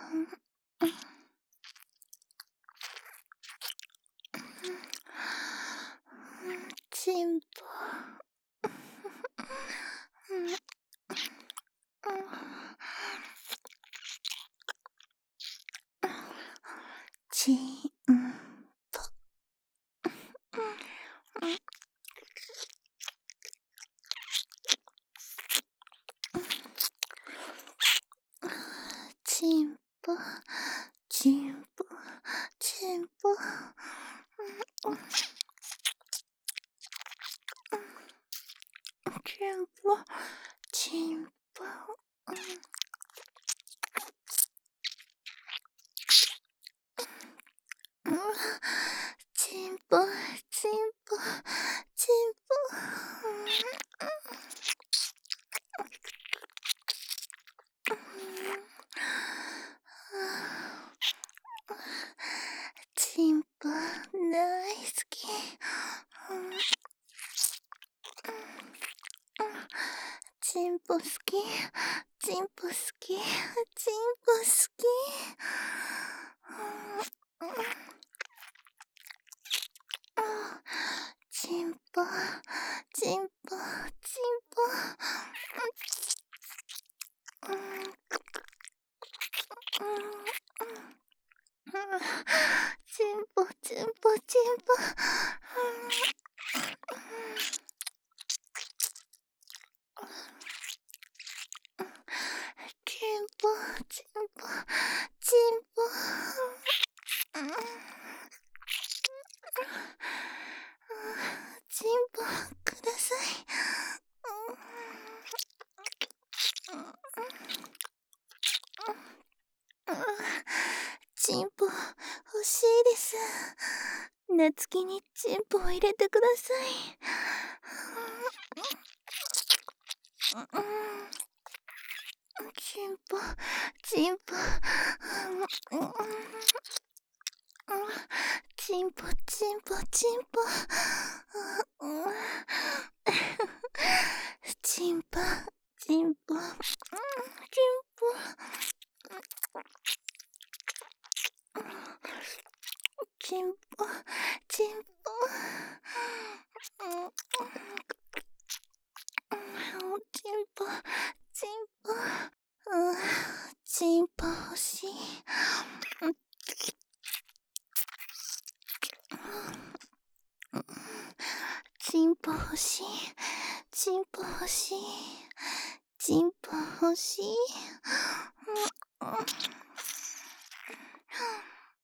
チンポ。チンポ。チンポ、チンポ、チンポ。チンポ、チンポ。チンポ、チンポ、チンポ。チンポ大好き。チンポ好き、チンポ好き、チンポ好き。チンポ、チンポ、チンポ。チンポ、チンポ、チンポ。チンポ、チンポ、チンポ。チンポください。チンポ欲しいです。夏希にチンポを入れてください。チンポ、チンポ。チンポ、チンポ、チンポ。チンポ、チンポ、チンポ。チンポ、チンポ。チンポ、チンポ。チンポ欲しい。チンポ欲しい。チンポ欲しい。チンポ欲しい。